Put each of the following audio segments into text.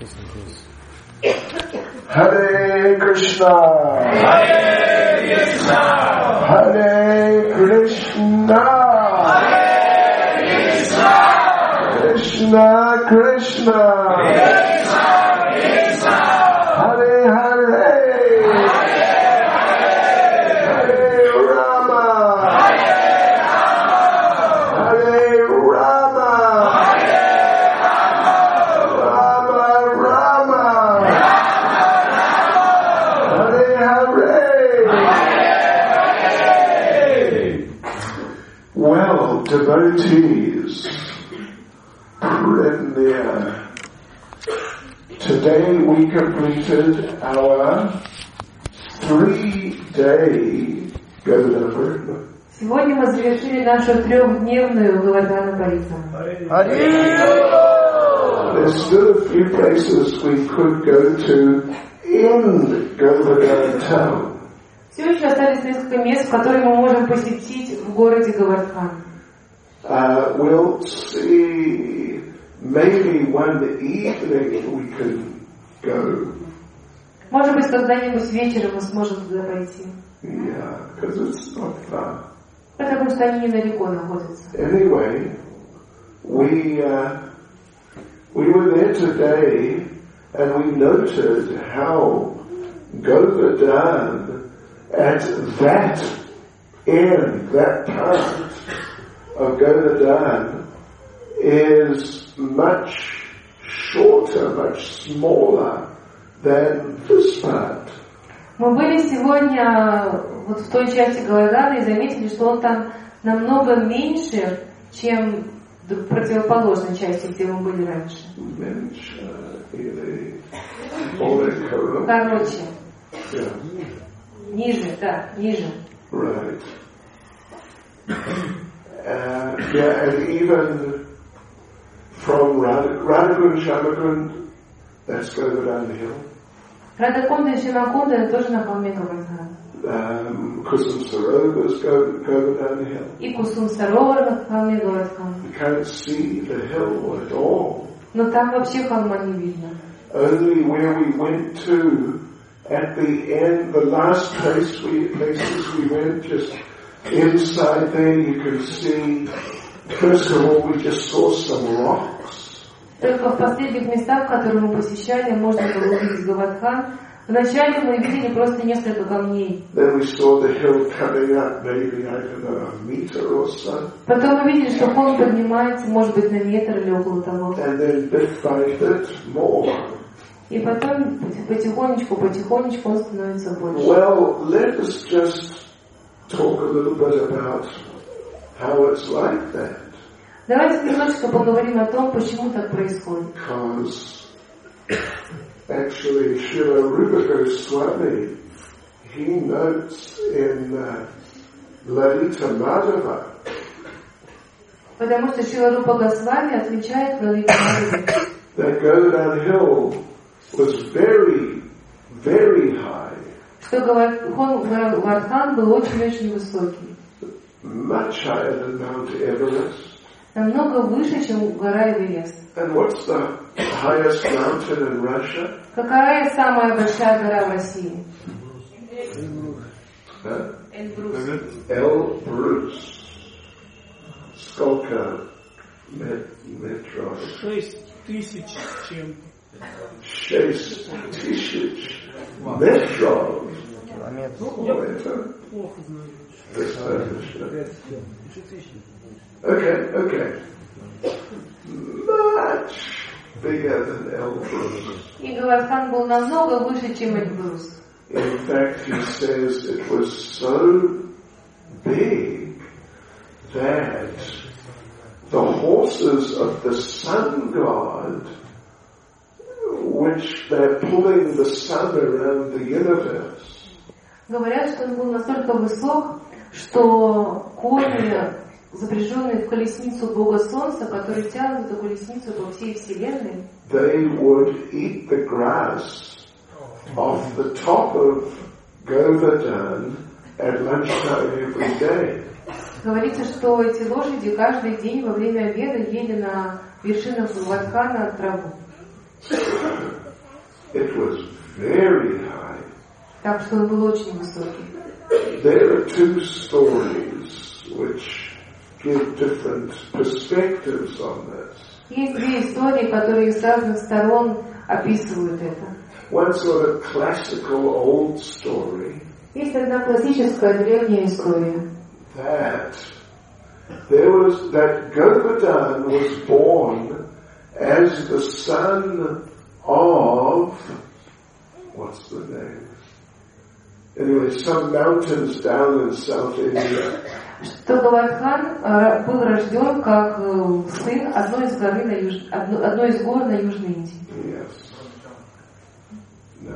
Hare Krishna, Hare Krishna, Hare Krishna, Hare Krishna, Krishna Krishna, Krishna Krishna, Hare Hare, Hare Rama, Hare Rama, Rama Rama, Hare Hare. Well, devotees, written there. Today we completed our 3-day Govardhana. Сегодня мы завершили нашу 3-дневную Govardhana Parikramу. There's still a few places we could go to in Govardhana town. Все еще остались несколько мест, которые мы можем посетить в городе Говардхан. We'll see maybe one evening we can go. Может быть, когда-нибудь вечером мы сможем туда пойти. Yeah, because it's not far. Потому что они недалеко находятся. Anyway, we were there today and we noted how Govardhan at that end, that part of Govardhan is much shorter, much smaller than this part. Мы были сегодня вот в той части Говардхана и заметили, что он там намного меньше, чем в противоположной части, где мы были раньше. Меньше или короче. Yeah. Ниже, да, ниже. Right. Yeah, and even from Radhakund, Shamakund, that's Govardhan Hill. Радакунда и Шимакунда это тоже на холме Говардхана. Kusum Sarovar is Govardhan Hill. И Кусум Саровар на холме Говардхана. You can't see the hill at all. Но там вообще холма не видно. Only where we went to at the end, the last places we went, just inside there you can see, first of all we just saw some rocks. Только в последних местах, которые мы посещали, можно было увидеть Говардхан. Вначале мы видели просто несколько камней. Then we saw the hill coming up maybe, I don't know, a meter or so. Потом мы видели, что холм поднимается, может быть, на метр или около того. And then bit by bit more. И потом потихонечку он становится больше. Well, let us just talk a little bit about how it's like that. Давайте немножечко поговорим о том, почему так происходит. Because actually Srila Rupa Goswami, he notes in Lalita Madhava. Потому что Шрила Рупа Госвами отвечает в Лалите Мадхаве. That Govardhan Hill was very, very high. Что Говардхан был очень-очень высокий. Much higher than Mount Everest. Намного выше, чем гора Эверест. And what's the highest mountain in Russia? Какая самая большая гора в России? Эльбрус. Эльбрус. Сколько метров? 6000 чем. 6000 метров. Километров. Плохо знаю. Okay. Much bigger than Elbrus. И Говардхан был намного выше, чем Эльбрус. In fact, he says it was so big that the horses of the sun god, which they're pulling the sun around the universe. Говорят, что он был настолько высок, что кони, запряженные в колесницу Бога Солнца, которые тянут эту колесницу по всей Вселенной, they would eat the grass off the top of Govardhan at lunchtime every day. Говорится, что эти лошади каждый день во время обеда ели на вершинах Говардхана траву. It was very high. Так что он был очень высокий. There are two stories which give different perspectives on this. Есть две истории, которые с разных сторон описывают это. One sort of classical old story. Есть одна классическая древняя история. That Govardhan was born as the son of, what's the name? Anyway, some mountains down in South India. Что Гавардхан был рожден как сын одной из гор на Южной Индии. Yes. No.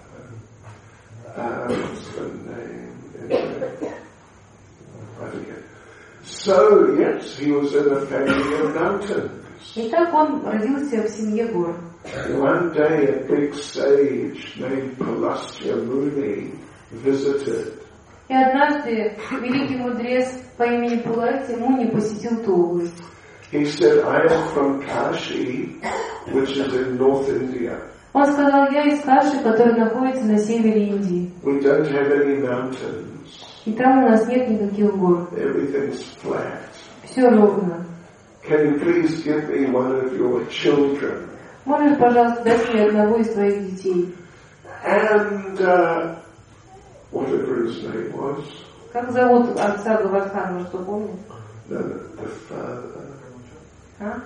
What's the name? I forget. So, yes, he was in a family of mountains. Итак, он родился в семье гор. One day a big sage named Pulastya Muni visited. И однажды великий мудрец по имени Пуластья Муни посетил ту область. He said, I am from Kashi, which is in North India. Он сказал, я из Каши, который находится на севере Индии. We don't have any mountains. И там у нас нет никаких гор. Everything's flat. Все ровно. Can you please give me one of your children? Можешь, пожалуйста, дать мне одного из твоих детей? And whatever his name was. Как зовут отца Гавардхана, что помнишь? No, the father. А?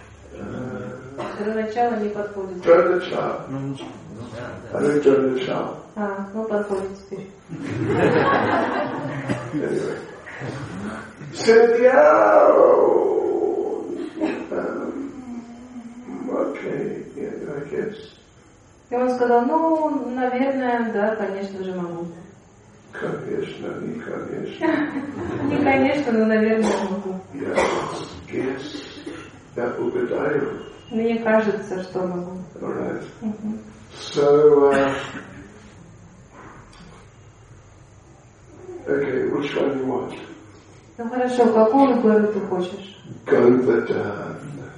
До начала не подходит. Dronachal. I think Dronachal. Ну подходит теперь. Anyway. Said, okay, yeah, I guess. И он сказал, наверное, да, конечно же могу. Конечно, не конечно. Не конечно, но, наверное, могу. Yes, that will be dire. Мне кажется, что могу. All right. So, okay, which one you want? Ну хорошо, какую гору ты хочешь? Govardhan.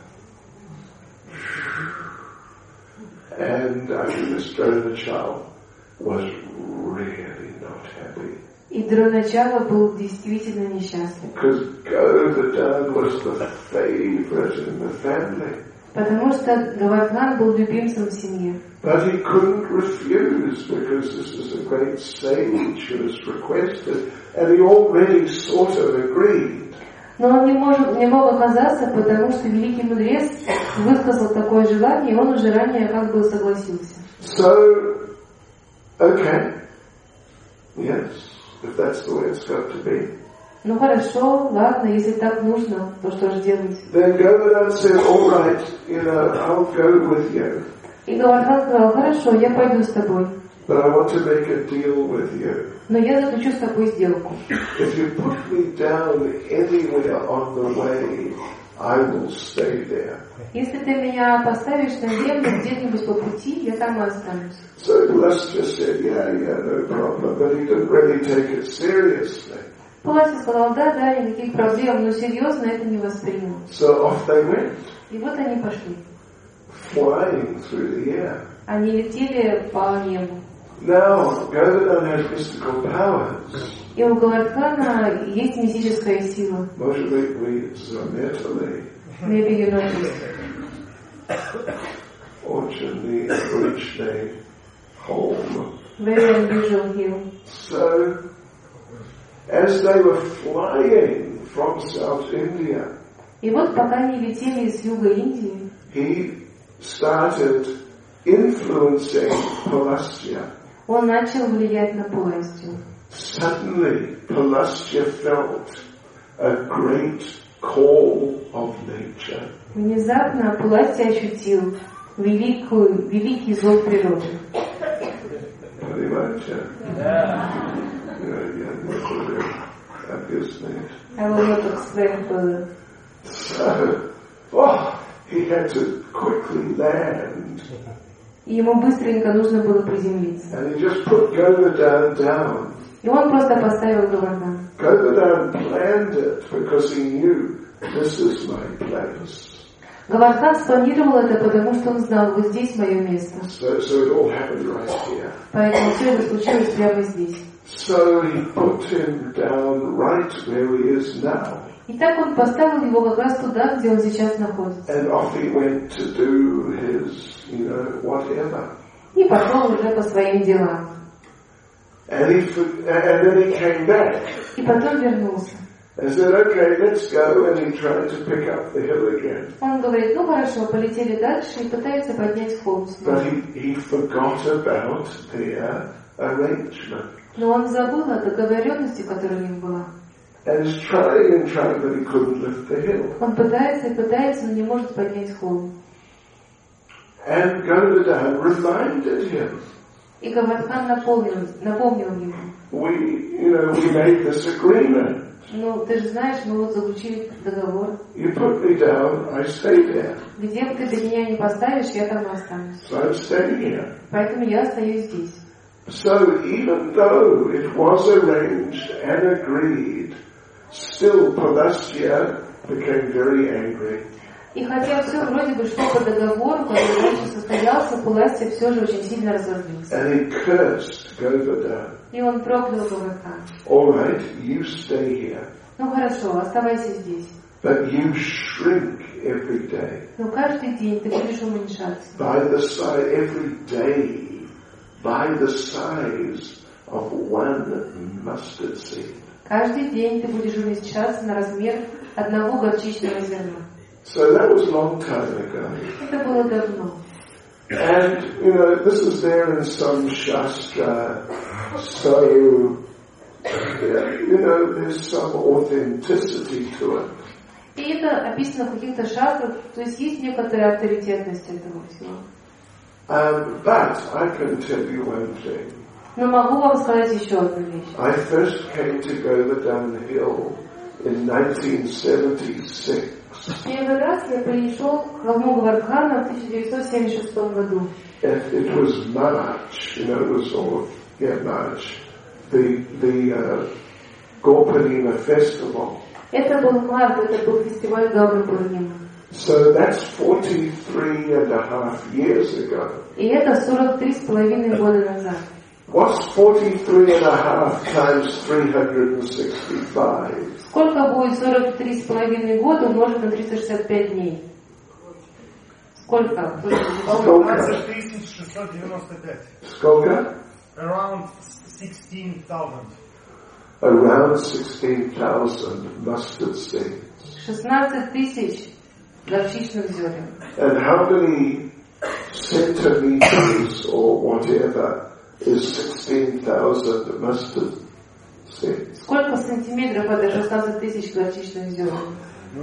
And this Dronachal was really not happy. И Дроначала был действительно несчастлив. Because Govardhan was the favorite in the family. Потому что Гавардхан был любимцем в семье. But he couldn't refuse because this is a great sage who has requested, and he already sort of agreed. Но он не мог оказаться, потому что великий мудрец высказал такое желание, и он уже ранее как бы согласился. So, okay, yes, if that's the way it's got to be. Ну хорошо, ладно, если так нужно, то что же делать? Then Govardhan said, all right, I'll go with you. И Гавардхан сказал, хорошо, я пойду с тобой. But I want to make a deal with you. Но я заключу с тобой сделку. If you put me down anywhere on the way, I will stay there. Если ты меня поставишь на землю где-нибудь по пути, я там и останусь. So Pulastya said, yeah, no problem, but he didn't really take it seriously. Пуластья сказал, да, никаких проблем, но серьезно это не воспринял. So off they went. И вот они пошли. Flying through the air. Они летели по небу. Now, Govardhan has mystical powers. И у Гавардхана есть мистическая сила. Может быть, вы заметили? Maybe you noticed. Очень необычный холм. Very unusual hill. So, as they were flying from South India, И вот пока они летели из юга Индии, he started influencing Pulastya. он начал влиять на Пуластью. Suddenly, Pulastya felt a great call of nature. Внезапно Пуластья ощутил великий зов природы. Понимаете? Я не буду объяснять. I will not explain further. So, he had to quickly land. И ему быстренько нужно было приземлиться. And he just put Govardhan down. И он просто поставил Гавардхан. Govardhan planned it because he knew this is my place. Гавардхан спланировал это, потому что он знал, вот здесь мое место. So it all happened right here. Поэтому все это случилось прямо здесь. So he put him down right where he is now. И так он поставил его как раз туда, где он сейчас находится. And off he went to do his, whatever. И пошел уже по своим делам. And then he came back. И потом вернулся. And said, okay, let's go. And he tried to pick up the hill again. Он говорит, ну хорошо, полетели дальше и пытается поднять холм снова. But he forgot about their arrangement. Но он забыл о договоренности, которая у них была. And he's trying, but he couldn't lift the hill. Он пытается и пытается, но не может поднять холм. And Govardhan reminded him. И Гавардхан напомнил ему. We made this agreement. Ну, ты же знаешь, мы вот заключили договор. You put me down, I stay there. Где бы ты меня не поставишь, я там останусь. So I'm staying here. Поэтому я остаюсь здесь. So even though it was arranged and agreed, still Pulasya became very angry. И хотя все вроде бы шло по договору, который раньше состоялся, Пуластья все же очень сильно разозлился. And he cursed Govardhan. И он проклял Гавардхана. All right, you stay here. Ну хорошо, оставайся здесь. But you shrink every day. Но каждый день ты будешь уменьшаться. Every day, by the size of one mustard seed. Каждый день ты будешь уменьшаться на размер одного горчичного зерна. So that was a long time ago. Это было давно. And, this is there in some Shastra, so, there's some authenticity to it. И это описано в каких-то шастрах, то есть есть некоторая авторитетность этого всего. But I can tell you one thing. Но могу вам сказать еще одну вещь. I first came to Govardhan Hill in 1976. Первый раз я пришел к холму Гавардхана в 1976 году. It was March, it was March, the Gaurpurnima festival. Это был март, это был фестиваль Гауры-Пурнима. So that's 43.5 years ago. И это 43,5 года назад. What's 43.5 times 365? Сколько будет 43,5 года умножить на 365 дней? Сколько? 12695. Сколько? Around 16,000. Around 16,000 mustard seeds. 16 тысяч горчичных зерен. And how many centimeters or whatever is 16,000 mustard seeds? Сколько сантиметров это 16 тысяч горчичных зерен?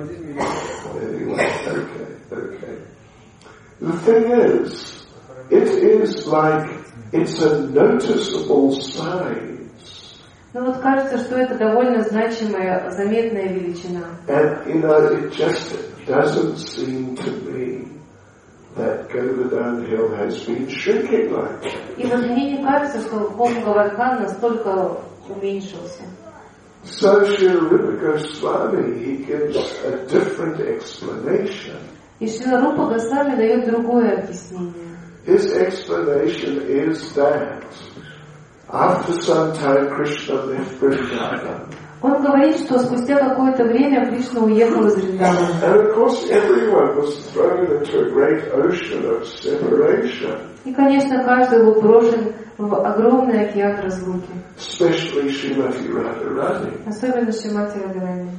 Anyway, okay. The thing is, it is like it's a noticeable size. Ну вот кажется, что это довольно значимая, заметная величина. And it just doesn't seem to me that Govardhan Hill has been shrinking like that. И вот мне не кажется, что холм Гавардхан настолько уменьшился. So Srila Rupa Goswami, he gives a different explanation. И Шрила Рупа Госвами дает другое объяснение. His explanation is that after some time Krishna left Vrindavan. Он говорит, что спустя какое-то время Кришна уехал из Вриндавана. And of course everyone was thrown into a great ocean of separation. И, конечно, каждый был брошен в огромный океан разлуки. Especially Srimati Radharani. Особенно Шримати Радхарани.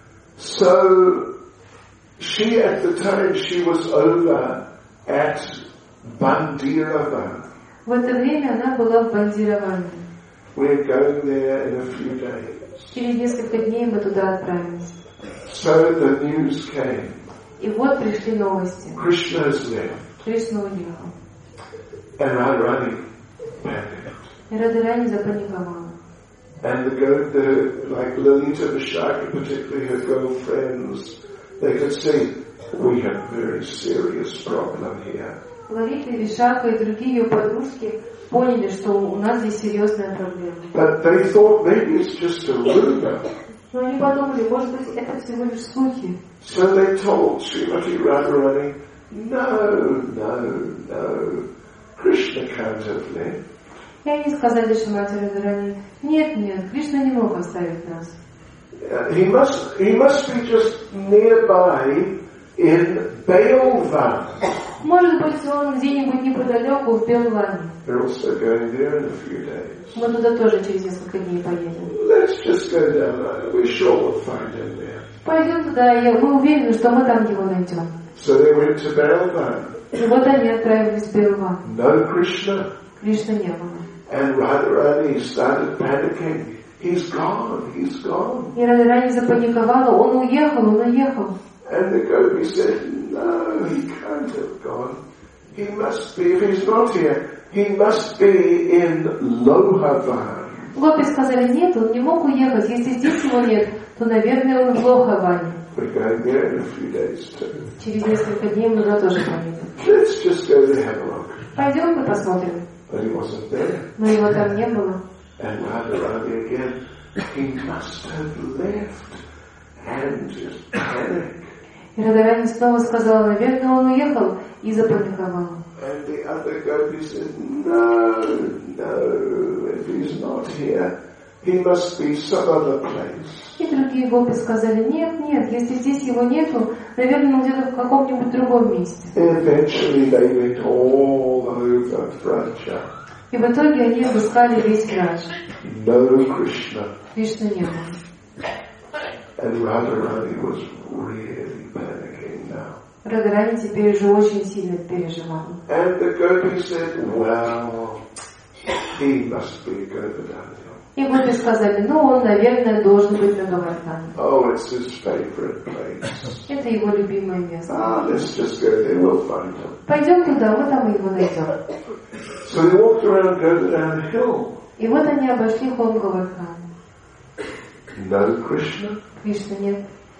So she at the time she was over at Bandiravan. В это время она была в Бандираване. We're going there in a few days. Через несколько дней мы туда отправились. So the news came. И вот пришли новости. Krishna has left. Кришна уехал. And Radharani panicked. И Радхарани запаниковала. And like Lalita Vishaka, particularly her girlfriends, they could see we have a very serious problem here. Лалита, Вишака и другие ее подружки поняли, что у нас здесь серьезная проблема. But they thought maybe it's just a rumor. Но они подумали, может быть, это всего лишь слухи. So they told Srimati Radharani, no, Krishna can't have left. И они сказали Шримати Радхарани, нет, Кришна не мог оставить нас. He must be just nearby in Belvan. Может быть, он где-нибудь неподалеку в Белване. We're also going there in a few days. Мы туда тоже через несколько дней поедем. Let's just go down there. We're sure we'll find him there. Пойдем туда, и мы уверены, что мы там его найдем. So they went to Belvan. И вот они отправились в Белван. No Krishna. Кришны не было. And Radharani started panicking. He's gone. И Радхарани запаниковала, он уехал. And the gopi said, no, he can't have gone. He must be, if he's not here, he must be in Lohavan. Гопи сказали, нет, он не мог уехать. Если здесь его нет, то, наверное, он в Лохаване. We're going there in a few days too. Через несколько дней мы туда тоже поедем. Let's just go there and have a look. Пойдем и посмотрим. But he wasn't there. Но его там не было. And Radharani again, he must have left and just panicked. И Радхарани снова сказала, наверное, он уехал, и запаниковал. And the other gopi said, no, if he's not here, he must be some other place. И другие гопи сказали, нет, если здесь его нету, наверное, он где-то в каком-нибудь другом месте. Eventually they went all over Vraja. И в итоге они обыскали весь Врадж. No Krishna. Кришны не было. And Radharani was really panicking now. Радхарани теперь уже очень сильно переживал. And the gopi said, well, he must be Govardhan. И гопи сказали, он, наверное, должен быть на Говардхане. Oh, it's his favorite place. Это его любимое место. Let's just go there, we'll find him. Пойдем туда, мы там его найдем. So they walked around Govardhan Hill. И вот они обошли холм Говардхана. No Krishna. Кришны нет.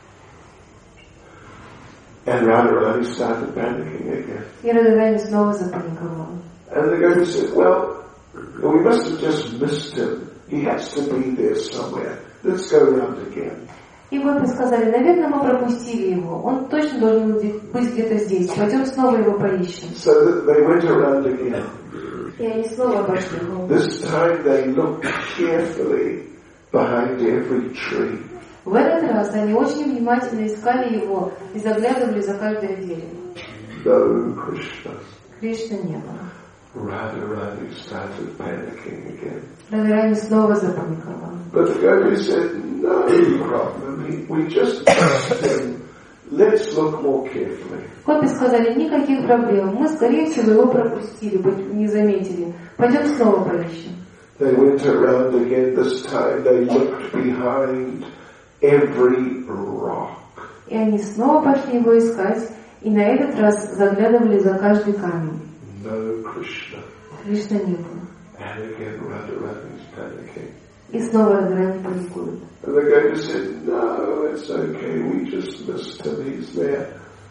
And Radharani started panicking again. И Радхарани снова запаниковал. And the gopi said, well, we must have just missed him. He has to be there somewhere. Let's go around again. И гопи сказали, наверное, мы пропустили его. Он точно должен быть где-то здесь. Пойдем снова его поищем. So they went around again. И они снова обошли его. This time they looked carefully behind every tree. В этот раз они очень внимательно искали его и заглядывали за каждое дерево. No Krishna. Кришны не было. Radharani started panicking again. Радхарани снова запаниковал. But the gopi said, no problem. We just missed him. Let's look more carefully. Гопи сказали, никаких проблем. Мы, скорее всего, его пропустили, не заметили. Пойдем снова поищем. They went around again. This time they looked behind every rock. И они снова пошли его искать, и на этот раз заглядывали за каждый камень. No Krishna. Кришна не было. And again Radharani's panicking. И снова Радхарани паникует. And the gopi said, no, it's okay. We just missed him. He's there.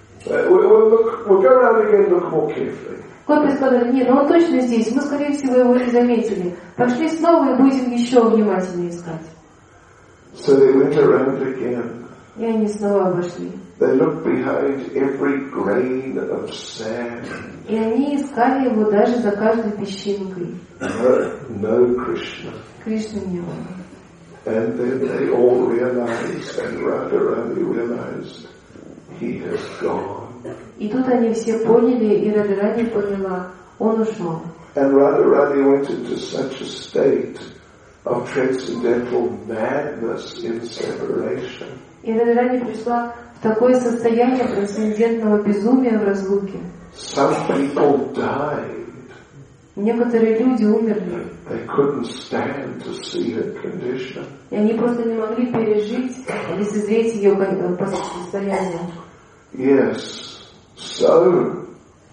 We'll go around again and look more carefully. Гопи сказали, нет, он точно здесь. Мы, скорее всего, его не заметили. Пошли снова и будем еще внимательнее искать. So they went around again. И они снова обошли. They looked behind every grain of sand. И они искали его даже за каждой песчинкой. No Krishna. Кришны не было. And then they all realized, and Radharani realized, he has gone. И тут они все поняли, и Радхарани поняла, он ушел. And Radharani went into such a state of transcendental madness in separation. И Радхарани пришла в такое состояние трансцендентного безумия в разлуке. Some people died. Некоторые люди умерли. They couldn't stand to see her condition. И они просто не могли пережить или лицезреть ее состояние. Yes. So,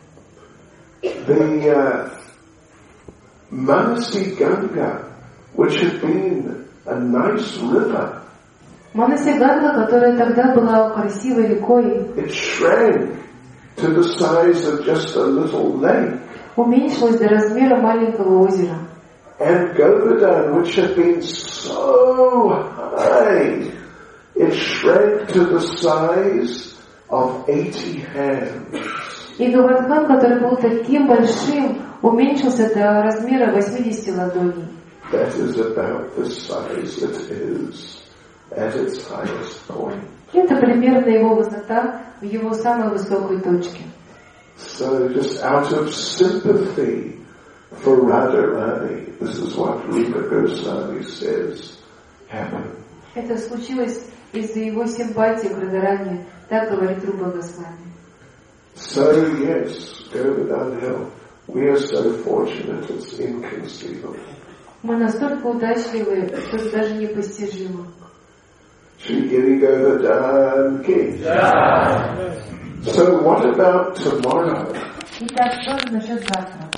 the Manasi Ganga, which had been a nice river, Манаси Ганга, которая тогда была красивой рекой, it shrank to the size of just a little lake. Уменьшилась до размера маленького озера. And Govardhan, which had been so high, It shrank to the size of 80 hands. И Гавардхан, который был таким большим, уменьшился до размера 80 ладоней. That is about the size it is at its highest point. Это примерно его высота в его самой высокой точке. So just out of sympathy for Radharani, this is what Rupa Goswami says happened. Это случилось из-за его симпатии к Радharani, так говорит Рупа Госвами. So yes, Govardhan Hill, we are so fortunate, it's inconceivable. Мы настолько удачливы, что это даже непостижимо. Shri Giri Govardhan Ki. So what about tomorrow? Итак, что же насчет завтра?